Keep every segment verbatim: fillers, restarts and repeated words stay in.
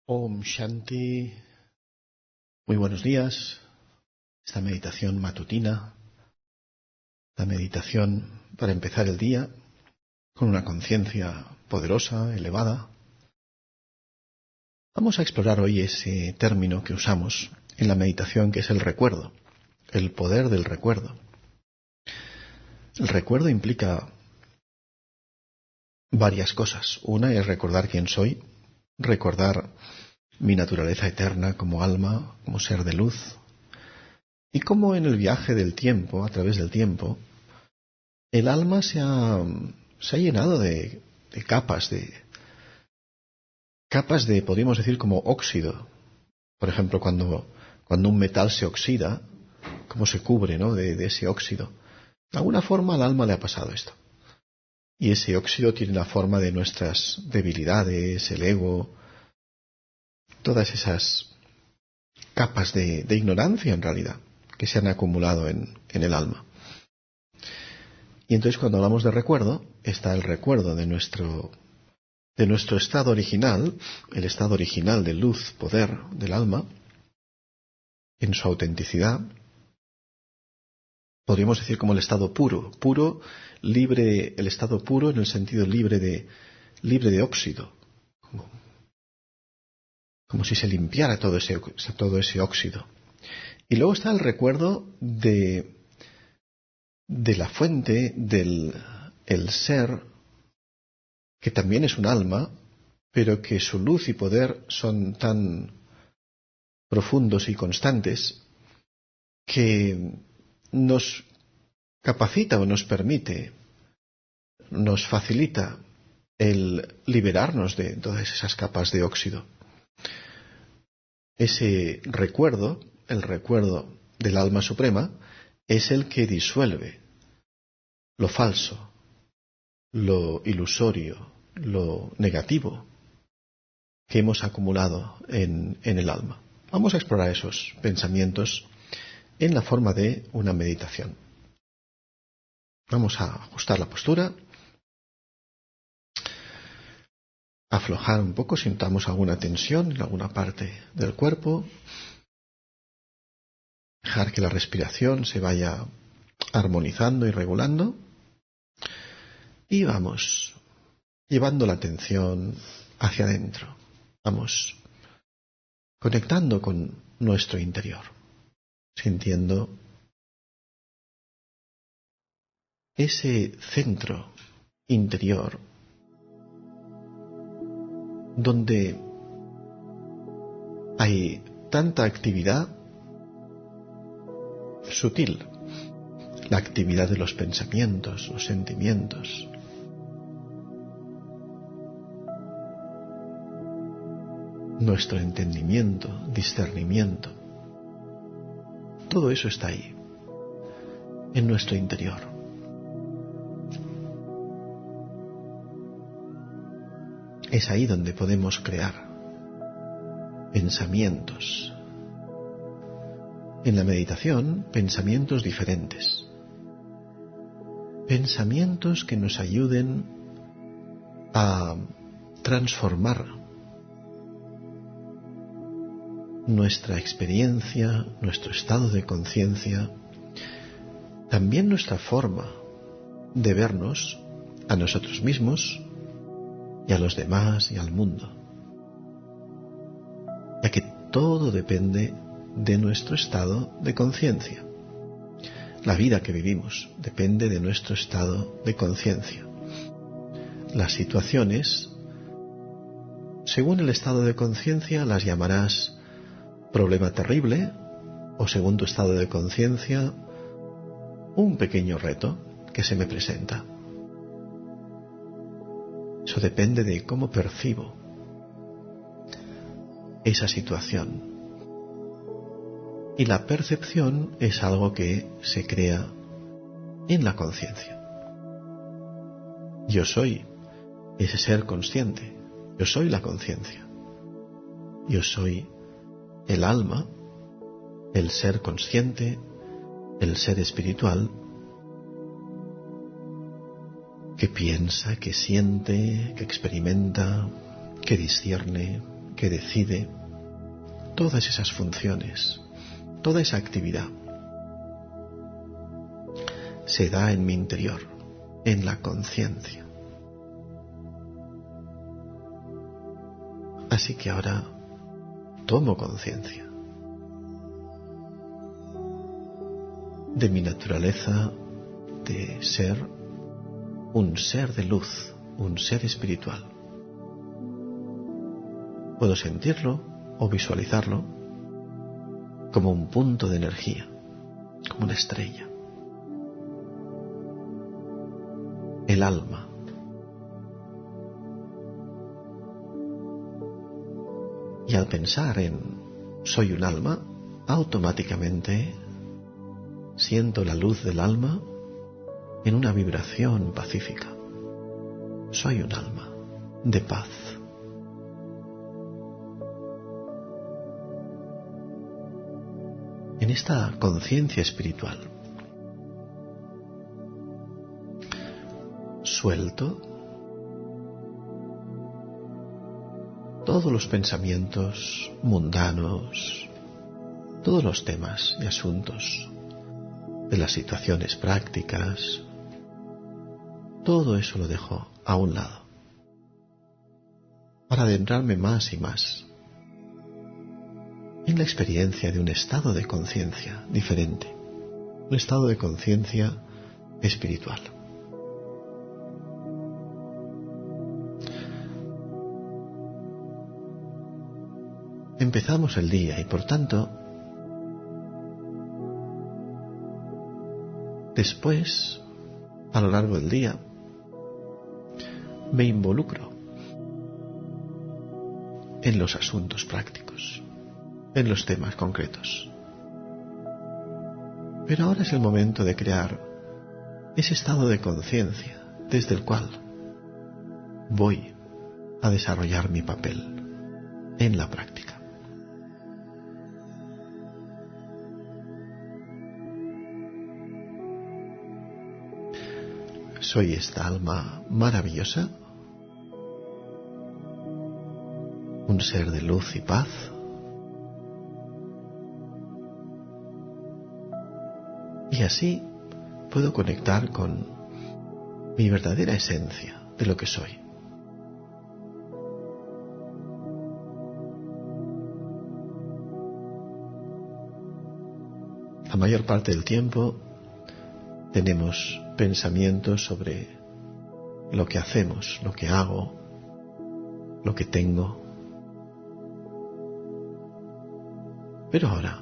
Om Shanti. Muy buenos días. Esta meditación matutina, la meditación para empezar el día con una conciencia poderosa, elevada. Vamos a explorar hoy ese término que usamos en la meditación, que es el recuerdo, el poder del recuerdo. El recuerdo implica varias cosas. Una es recordar quién soy, recordar mi naturaleza eterna como alma, como ser de luz, y cómo en el viaje del tiempo, a través del tiempo, el alma se ha, se ha llenado de, de capas, de capas de, podríamos decir, como óxido. Por ejemplo, cuando, cuando un metal se oxida, cómo se cubre, ¿no?, de, de ese óxido. De alguna forma al alma le ha pasado esto. Y ese óxido tiene la forma de nuestras debilidades, el ego, todas esas capas de, de ignorancia en realidad que se han acumulado en, en el alma. Y entonces cuando hablamos de recuerdo, está el recuerdo de nuestro, de nuestro estado original, el estado original de luz, poder del alma, en su autenticidad. Podríamos decir como el estado puro, puro, libre, el estado puro en el sentido libre de, libre de óxido, como, como si se limpiara todo ese, todo ese óxido. Y luego está el recuerdo de, de la fuente del el ser, que también es un alma, pero que su luz y poder son tan profundos y constantes que nos capacita o nos permite, nos facilita el liberarnos de todas esas capas de óxido. Ese recuerdo, el recuerdo del alma suprema, es el que disuelve lo falso, lo ilusorio, lo negativo que hemos acumulado en, en el alma. Vamos a explorar esos pensamientos en la forma de una meditación. Vamos a ajustar la postura, aflojar un poco si notamos alguna tensión en alguna parte del cuerpo, dejar que la respiración se vaya armonizando y regulando, y vamos llevando la atención hacia adentro. Vamos conectando con nuestro interior, sintiendo ese centro interior donde hay tanta actividad sutil, la actividad de los pensamientos, los sentimientos, nuestro entendimiento, discernimiento. Todo eso está ahí, en nuestro interior. Es ahí donde podemos crear pensamientos. En la meditación, pensamientos diferentes. Pensamientos que nos ayuden a transformar nuestra experiencia, nuestro estado de conciencia, también nuestra forma de vernos a nosotros mismos y a los demás y al mundo, ya que todo depende de nuestro estado de conciencia. La vida que vivimos depende de nuestro estado de conciencia. Las situaciones, según el estado de conciencia, las llamarás problema terrible, o según tu estado de conciencia, un pequeño reto que se me presenta. Eso depende de cómo percibo esa situación. Y la percepción es algo que se crea en la conciencia. Yo soy ese ser consciente. Yo soy la conciencia. Yo soy el alma, el ser consciente, el ser espiritual, que piensa, que siente, que experimenta, que discierne, que decide todas esas funciones, toda esa actividad, se da en mi interior, en la conciencia. Así que ahora tomo conciencia de mi naturaleza de ser un ser de luz, un ser espiritual. Puedo sentirlo o visualizarlo como un punto de energía, como una estrella. El alma. Y al pensar en soy un alma, automáticamente siento la luz del alma en una vibración pacífica. Soy un alma de paz. En esta conciencia espiritual, suelto todos los pensamientos mundanos, todos los temas y asuntos de las situaciones prácticas, todo eso lo dejo a un lado para adentrarme más y más en la experiencia de un estado de conciencia diferente, un estado de conciencia espiritual. Empezamos el día y por tanto, después, a lo largo del día, me involucro en los asuntos prácticos, en los temas concretos. Pero ahora es el momento de crear ese estado de conciencia desde el cual voy a desarrollar mi papel en la práctica. Soy esta alma maravillosa, un ser de luz y paz, y así puedo conectar con mi verdadera esencia de lo que soy. La mayor parte del tiempo tenemos pensamientos sobre lo que hacemos, lo que hago, lo que tengo. Pero ahora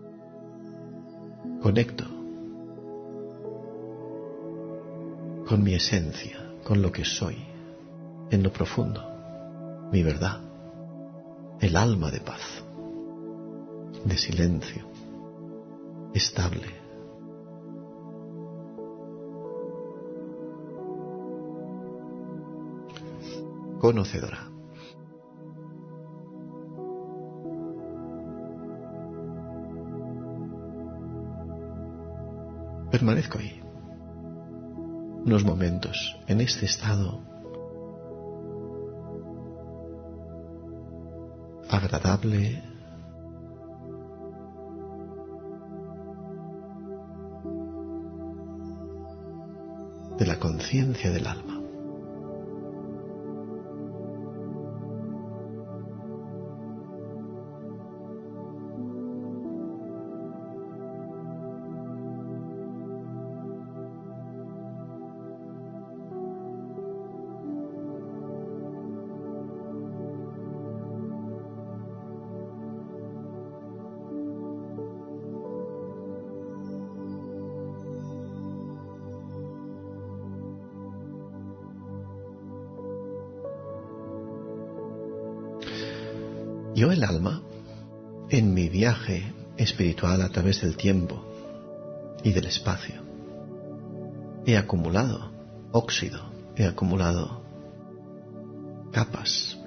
conecto con mi esencia, con lo que soy, en lo profundo, mi verdad, el alma de paz, de silencio, estable. Conocedora. Permanezco ahí unos momentos en este estado agradable, de la conciencia del alma. Yo, el alma, en mi viaje espiritual a través del tiempo y del espacio, he acumulado óxido, he acumulado capas,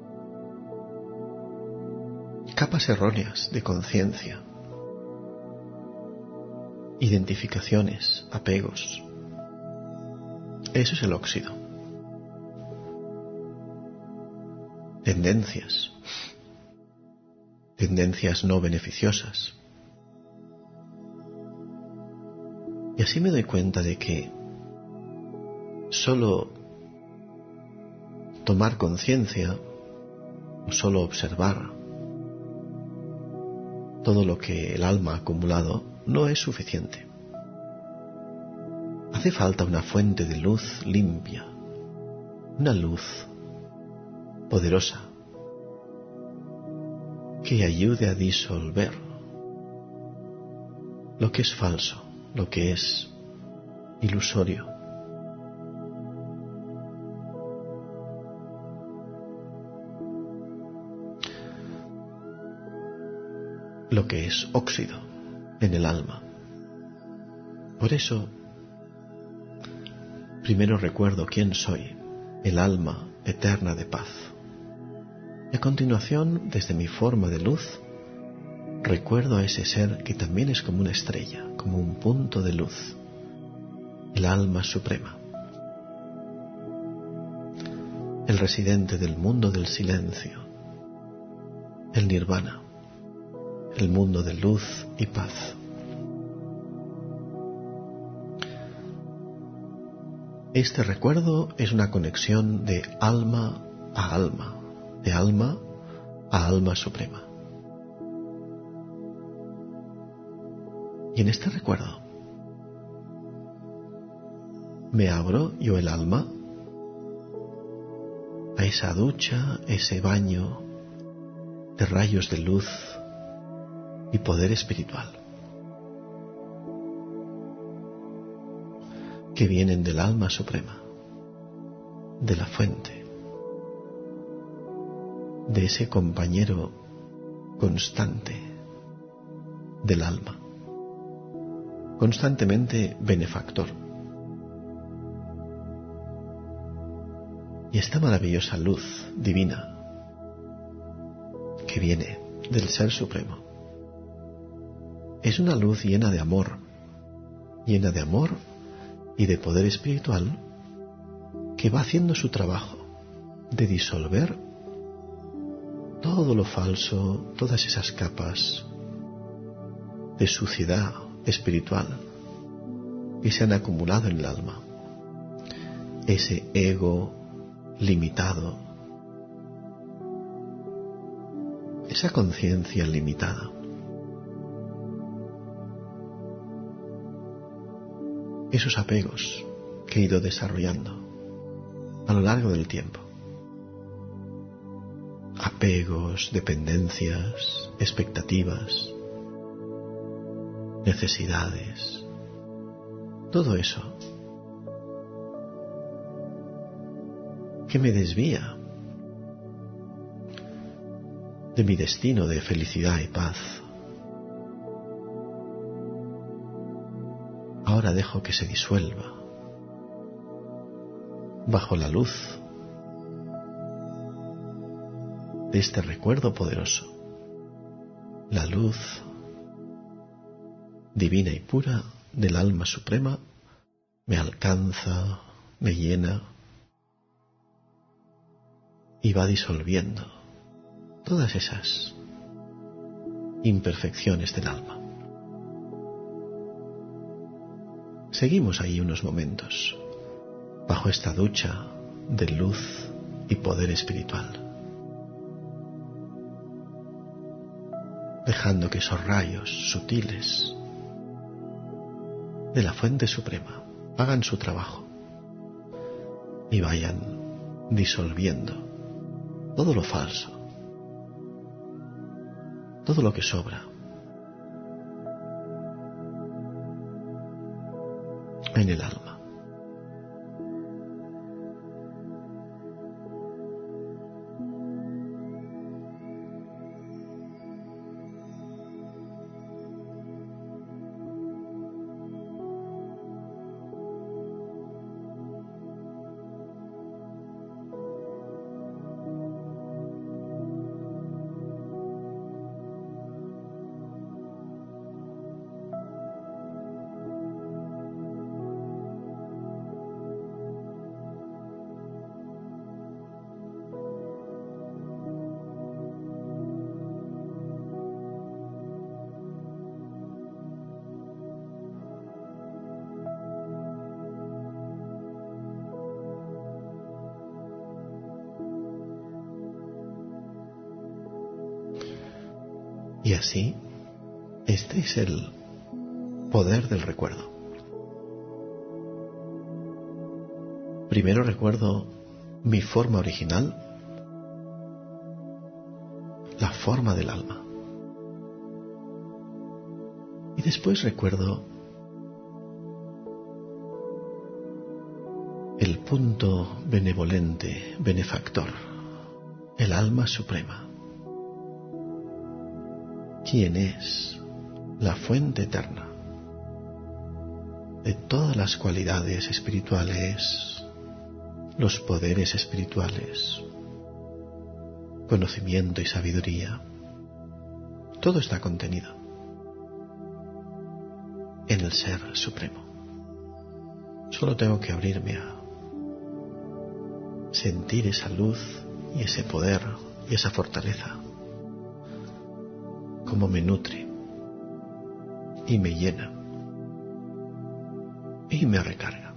capas erróneas de conciencia, identificaciones, apegos. Eso es el óxido. Tendencias, tendencias no beneficiosas. Y así me doy cuenta de que solo tomar conciencia o solo observar todo lo que el alma ha acumulado no es suficiente. Hace falta una fuente de luz limpia, una luz poderosa que ayude a disolver lo que es falso, lo que es ilusorio. Lo que es óxido en el alma. Por eso, primero recuerdo quién soy, el alma eterna de paz. Y a continuación, desde mi forma de luz, recuerdo a ese ser que también es como una estrella, como un punto de luz, el alma suprema, el residente del mundo del silencio, el nirvana, el mundo de luz y paz. Este recuerdo es una conexión de alma a alma, de alma a alma suprema. Y en este recuerdo me abro yo el alma a esa ducha, ese baño de rayos de luz y poder espiritual que vienen del alma suprema, de la fuente, de ese compañero constante del alma, constantemente benefactor. Y esta maravillosa luz divina que viene del Ser Supremo es una luz llena de amor, llena de amor y de poder espiritual que va haciendo su trabajo de disolver todo lo falso, todas esas capas de suciedad espiritual que se han acumulado en el alma, ese ego limitado, esa conciencia limitada. Esos apegos que he ido desarrollando a lo largo del tiempo. Apegos, dependencias, expectativas, necesidades, todo eso que me desvía de mi destino de felicidad y paz. Ahora dejo que se disuelva bajo la luz de este recuerdo poderoso, la luz divina y pura del alma suprema me alcanza, me llena y va disolviendo todas esas imperfecciones del alma. Seguimos ahí unos momentos, bajo esta ducha de luz y poder espiritual, dejando que esos rayos sutiles de la fuente suprema hagan su trabajo y vayan disolviendo todo lo falso, todo lo que sobra en el alma. Y así, este es el poder del recuerdo. Primero recuerdo mi forma original, la forma del alma. Y después recuerdo el punto benevolente, benefactor, el alma suprema, quien es la fuente eterna de todas las cualidades espirituales, los poderes espirituales, conocimiento y sabiduría. Todo está contenido en el Ser Supremo. Solo tengo que abrirme a sentir esa luz y ese poder y esa fortaleza, como me nutre y me llena y me recarga.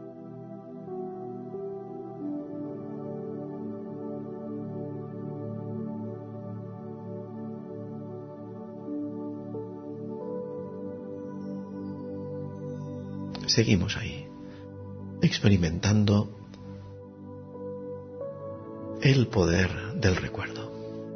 Seguimos ahí, experimentando el poder del recuerdo.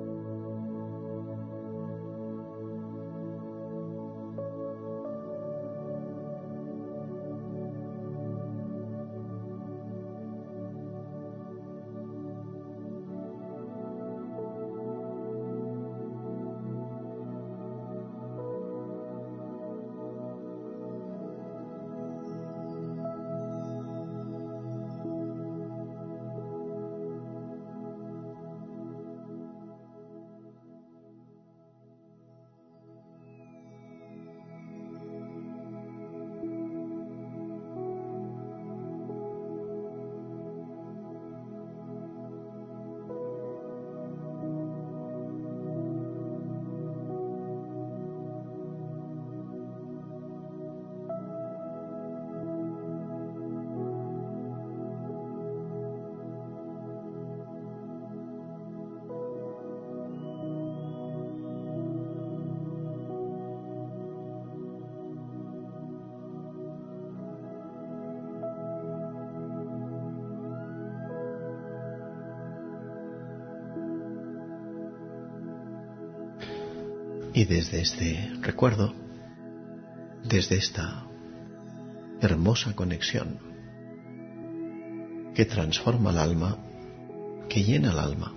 Y desde este recuerdo, desde esta hermosa conexión que transforma el alma, que llena el alma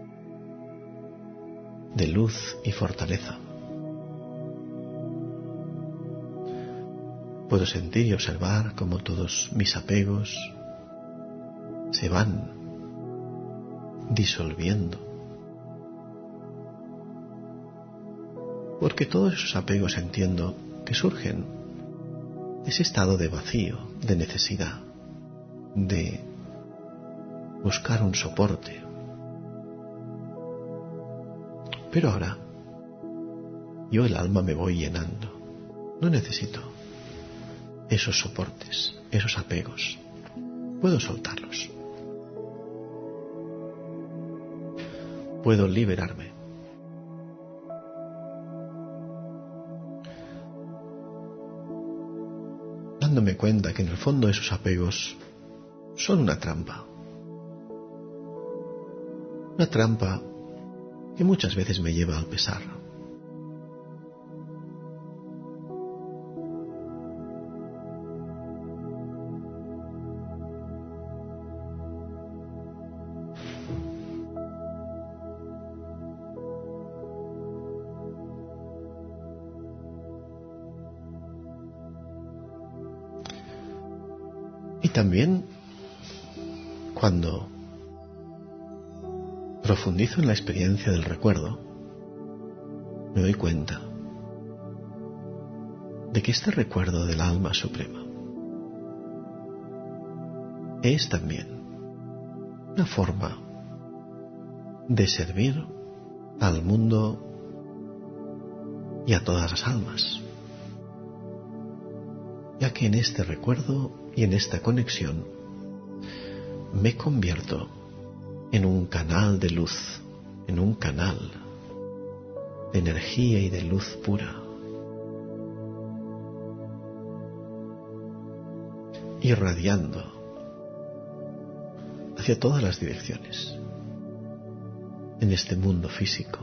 de luz y fortaleza, puedo sentir y observar cómo todos mis apegos se van disolviendo. Porque todos esos apegos entiendo que surgen de ese estado de vacío, de necesidad, de buscar un soporte. Pero ahora, yo el alma me voy llenando. No necesito esos soportes, esos apegos. Puedo soltarlos. Puedo liberarme. Dándome cuenta que en el fondo esos apegos son una trampa. Una trampa que muchas veces me lleva al pesar. Y también, cuando profundizo en la experiencia del recuerdo, me doy cuenta de que este recuerdo del alma suprema es también una forma de servir al mundo y a todas las almas, ya que en este recuerdo y en esta conexión me convierto en un canal de luz, en un canal de energía y de luz pura. Irradiando hacia todas las direcciones en este mundo físico.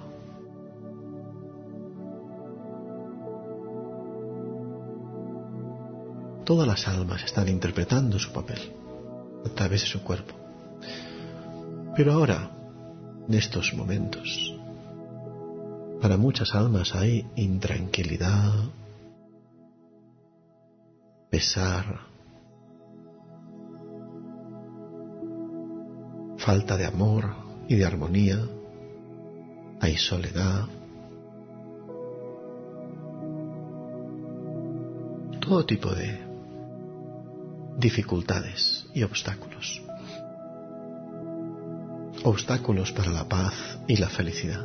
Todas las almas están interpretando su papel a través de su cuerpo. Pero ahora, en estos momentos, para muchas almas hay intranquilidad, pesar, falta de amor y de armonía, hay soledad, todo tipo de dificultades y obstáculos. Obstáculos para la paz y la felicidad.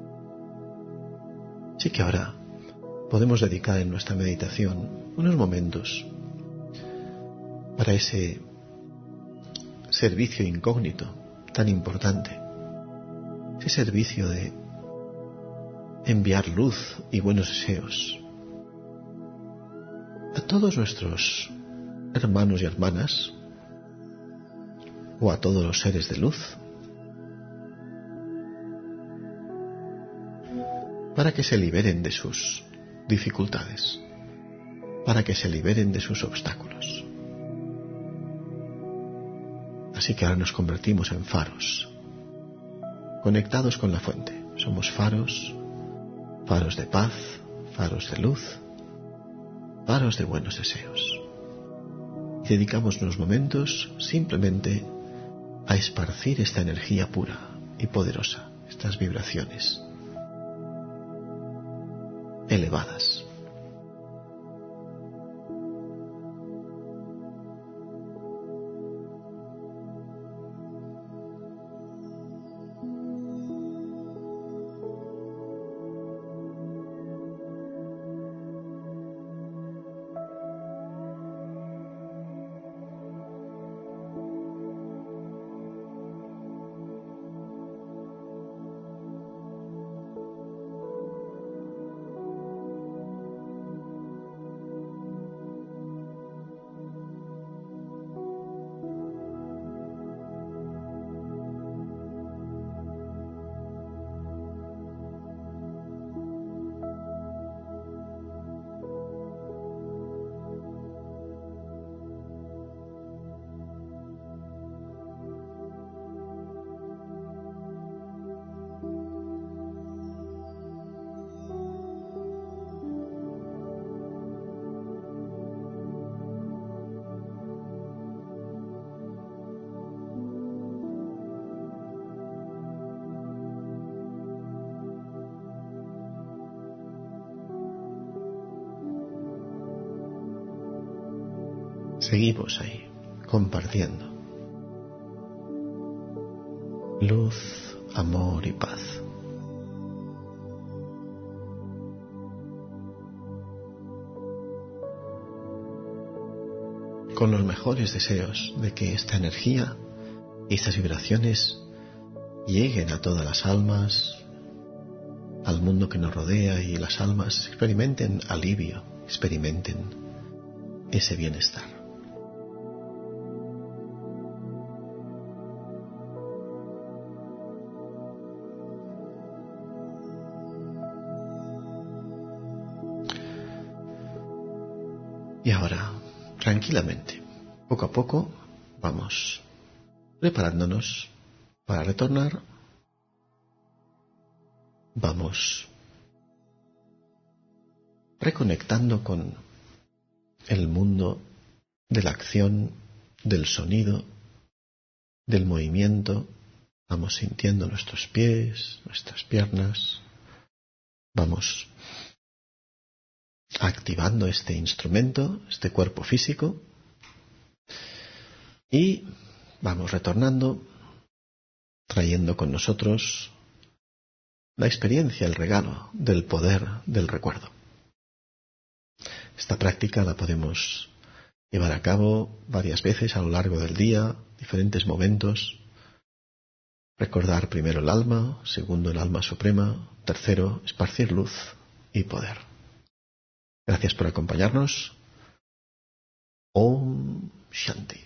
Así que ahora podemos dedicar en nuestra meditación unos momentos para ese servicio incógnito tan importante, ese servicio de enviar luz y buenos deseos a todos nuestros hermanos y hermanas o a todos los seres de luz, para que se liberen de sus dificultades, para que se liberen de sus obstáculos. Así que ahora nos convertimos en faros, conectados con la fuente. Somos faros, faros de paz, faros de luz, faros de buenos deseos. Y dedicamos unos momentos simplemente a esparcir esta energía pura y poderosa, estas vibraciones elevadas. Seguimos ahí, compartiendo luz, amor y paz. Con los mejores deseos de que esta energía y estas vibraciones lleguen a todas las almas, al mundo que nos rodea, y las almas experimenten alivio, experimenten ese bienestar. Y ahora, tranquilamente, poco a poco, vamos preparándonos para retornar. Vamos reconectando con el mundo de la acción, del sonido, del movimiento. Vamos sintiendo nuestros pies, nuestras piernas. Vamos activando este instrumento, este cuerpo físico, y vamos retornando, trayendo con nosotros la experiencia, el regalo del poder del recuerdo. Esta práctica la podemos llevar a cabo varias veces a lo largo del día, diferentes momentos, Recordar primero el alma, segundo el alma suprema, tercero esparcir luz y poder. Gracias por acompañarnos. Om Shanti.